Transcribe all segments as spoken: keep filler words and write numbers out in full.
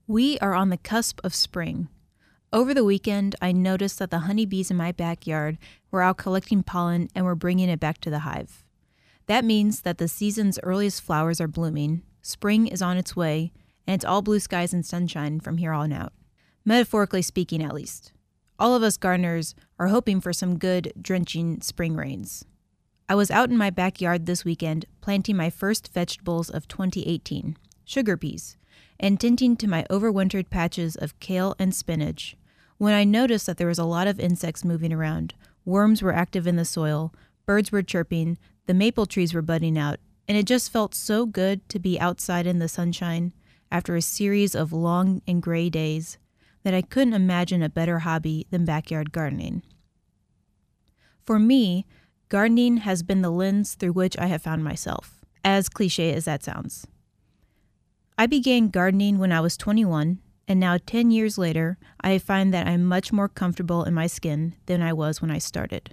We are on the cusp of spring. Over the weekend, I noticed that the honeybees in my backyard were out collecting pollen and were bringing it back to the hive. That means that the season's earliest flowers are blooming, spring is on its way, and it's all blue skies and sunshine from here on out. Metaphorically speaking, at least. All of us gardeners are hoping for some good, drenching spring rains. I was out in my backyard this weekend planting my first vegetables of twenty eighteen, sugar peas, and tending to my overwintered patches of kale and spinach, when I noticed that there was a lot of insects moving around. Worms were active in the soil, birds were chirping, the maple trees were budding out, and it just felt so good to be outside in the sunshine after a series of long and gray days that I couldn't imagine a better hobby than backyard gardening. For me, gardening has been the lens through which I have found myself, as cliche as that sounds. I began gardening when I was twenty-one, and now ten years later, I find that I'm much more comfortable in my skin than I was when I started.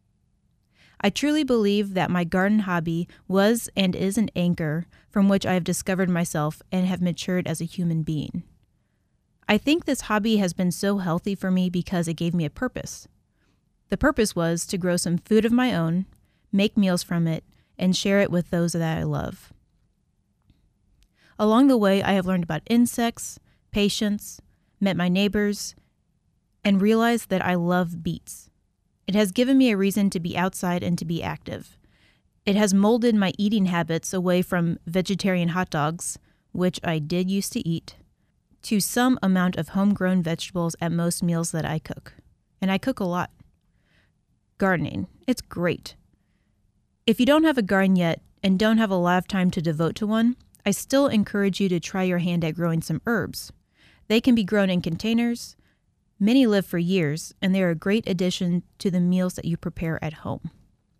I truly believe that my garden hobby was and is an anchor from which I have discovered myself and have matured as a human being. I think this hobby has been so healthy for me because it gave me a purpose. The purpose was to grow some food of my own, make meals from it, and share it with those that I love. Along the way, I have learned about insects, patience, met my neighbors, and realized that I love beets. It has given me a reason to be outside and to be active. It has molded my eating habits away from vegetarian hot dogs, which I did used to eat, to some amount of homegrown vegetables at most meals that I cook. And I cook a lot. Gardening. It's great. If you don't have a garden yet and don't have a lot of time to devote to one, I still encourage you to try your hand at growing some herbs. They can be grown in containers. Many live for years, and they are a great addition to the meals that you prepare at home.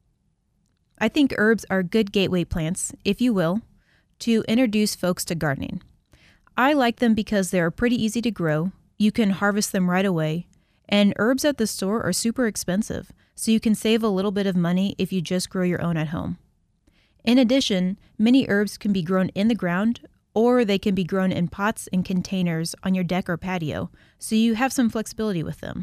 I think herbs are good gateway plants, if you will, to introduce folks to gardening. I like them because they are pretty easy to grow, you can harvest them right away, and herbs at the store are super expensive, so you can save a little bit of money if you just grow your own at home. In addition, many herbs can be grown in the ground, or they can be grown in pots and containers on your deck or patio, so you have some flexibility with them.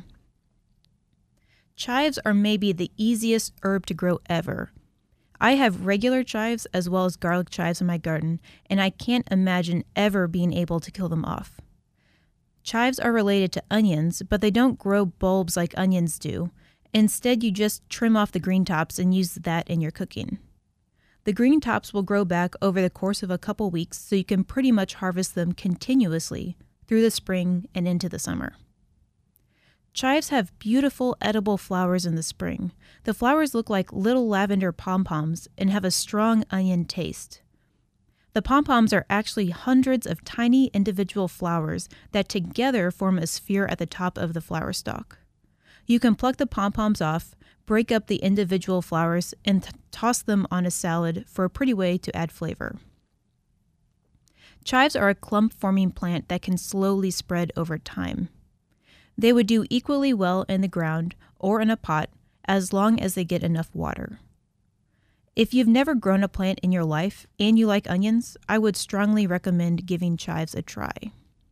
Chives are maybe the easiest herb to grow ever. I have regular chives as well as garlic chives in my garden, and I can't imagine ever being able to kill them off. Chives are related to onions, but they don't grow bulbs like onions do. Instead, you just trim off the green tops and use that in your cooking. The green tops will grow back over the course of a couple weeks, so you can pretty much harvest them continuously through the spring and into the summer. Chives have beautiful edible flowers in the spring. The flowers look like little lavender pom-poms and have a strong onion taste. The pom-poms are actually hundreds of tiny individual flowers that together form a sphere at the top of the flower stalk. You can pluck the pom-poms off, break up the individual flowers, and t- toss them on a salad for a pretty way to add flavor. Chives are a clump-forming plant that can slowly spread over time. They would do equally well in the ground or in a pot as long as they get enough water. If you've never grown a plant in your life and you like onions, I would strongly recommend giving chives a try.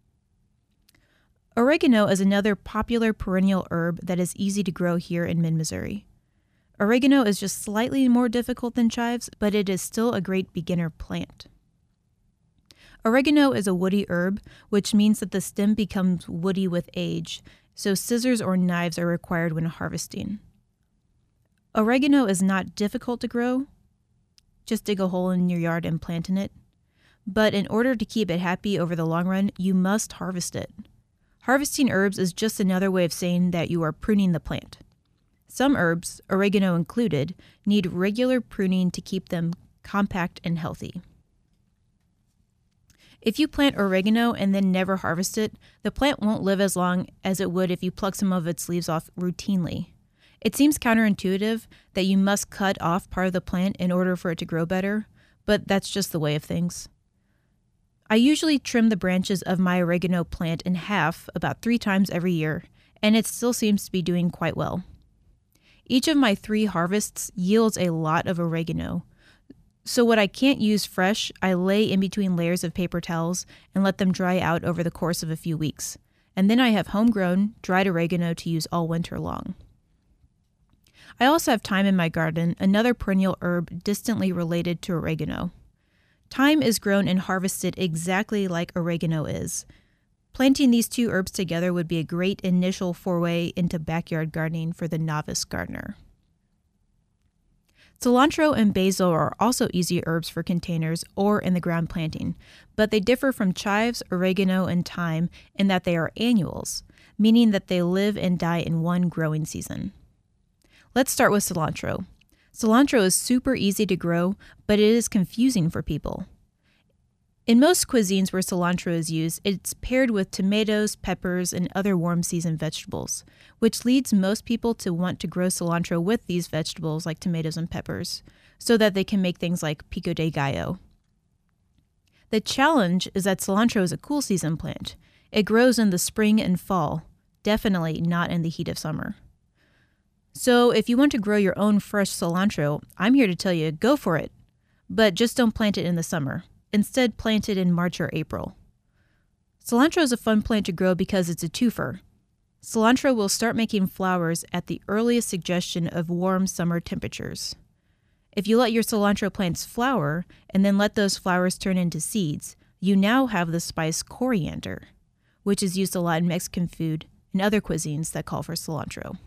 Oregano is another popular perennial herb that is easy to grow here in mid-Missouri. Oregano is just slightly more difficult than chives, but it is still a great beginner plant. Oregano is a woody herb, which means that the stem becomes woody with age, so scissors or knives are required when harvesting. Oregano is not difficult to grow. Just dig a hole in your yard and plant in it. But in order to keep it happy over the long run, you must harvest it. Harvesting herbs is just another way of saying that you are pruning the plant. Some herbs, oregano included, need regular pruning to keep them compact and healthy. If you plant oregano and then never harvest it, the plant won't live as long as it would if you pluck some of its leaves off routinely. It seems counterintuitive that you must cut off part of the plant in order for it to grow better, but that's just the way of things. I usually trim the branches of my oregano plant in half about three times every year, and it still seems to be doing quite well. Each of my three harvests yields a lot of oregano, So what I can't use fresh, I lay in between layers of paper towels and let them dry out over the course of a few weeks. And then I have homegrown, dried oregano to use all winter long. I also have thyme in my garden, another perennial herb distantly related to oregano. Thyme is grown and harvested exactly like oregano is. Planting these two herbs together would be a great initial foray into backyard gardening for the novice gardener. Cilantro and basil are also easy herbs for containers or in the ground planting, but they differ from chives, oregano, and thyme in that they are annuals, meaning that they live and die in one growing season. Let's start with cilantro. Cilantro is super easy to grow, but it is confusing for people. In most cuisines where cilantro is used, it's paired with tomatoes, peppers, and other warm season vegetables, which leads most people to want to grow cilantro with these vegetables like tomatoes and peppers, so that they can make things like pico de gallo. The challenge is that cilantro is a cool season plant. It grows in the spring and fall, definitely not in the heat of summer. So if you want to grow your own fresh cilantro, I'm here to tell you, go for it. But just don't plant it in the summer. Instead, plant it in March or April. Cilantro is a fun plant to grow because it's a twofer. Cilantro will start making flowers at the earliest suggestion of warm summer temperatures. If you let your cilantro plants flower and then let those flowers turn into seeds, you now have the spice coriander, which is used a lot in Mexican food and other cuisines that call for cilantro.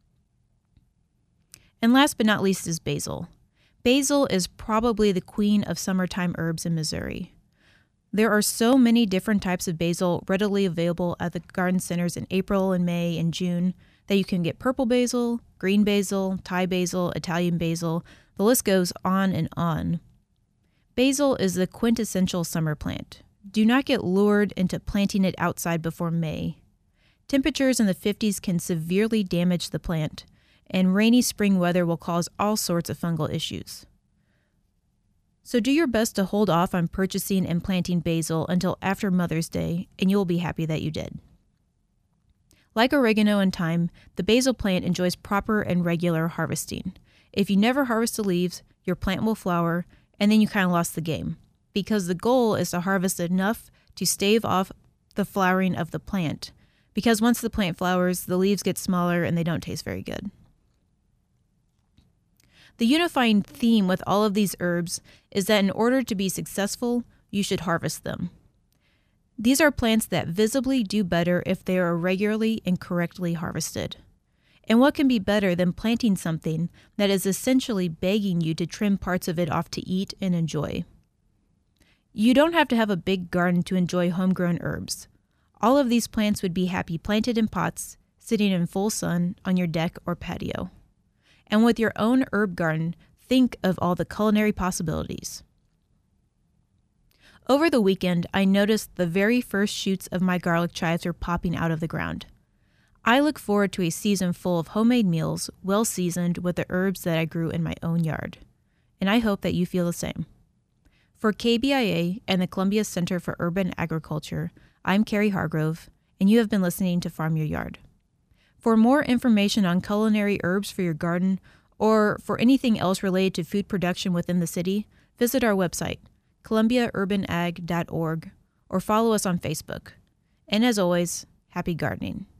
And last but not least is basil. Basil is probably the queen of summertime herbs in Missouri. There are so many different types of basil readily available at the garden centers in April and May and June that you can get purple basil, green basil, Thai basil, Italian basil. The list goes on and on. Basil is the quintessential summer plant. Do not get lured into planting it outside before May. Temperatures in the fifties can severely damage the plant, and rainy spring weather will cause all sorts of fungal issues. So do your best to hold off on purchasing and planting basil until after Mother's Day, and you'll be happy that you did. Like oregano and thyme, the basil plant enjoys proper and regular harvesting. If you never harvest the leaves, your plant will flower, and then you kind of lost the game, because the goal is to harvest enough to stave off the flowering of the plant, because once the plant flowers, the leaves get smaller and they don't taste very good. The unifying theme with all of these herbs is that in order to be successful, you should harvest them. These are plants that visibly do better if they are regularly and correctly harvested. And what can be better than planting something that is essentially begging you to trim parts of it off to eat and enjoy? You don't have to have a big garden to enjoy homegrown herbs. All of these plants would be happy planted in pots, sitting in full sun on your deck or patio. And with your own herb garden, think of all the culinary possibilities. Over the weekend, I noticed the very first shoots of my garlic chives were popping out of the ground. I look forward to a season full of homemade meals, well seasoned with the herbs that I grew in my own yard. And I hope that you feel the same. For K B I A and the Columbia Center for Urban Agriculture, I'm Carrie Hargrove, and you have been listening to Farm Your Yard. For more information on culinary herbs for your garden, or for anything else related to food production within the city, visit our website, columbia urban ag dot org, or follow us on Facebook. And as always, happy gardening.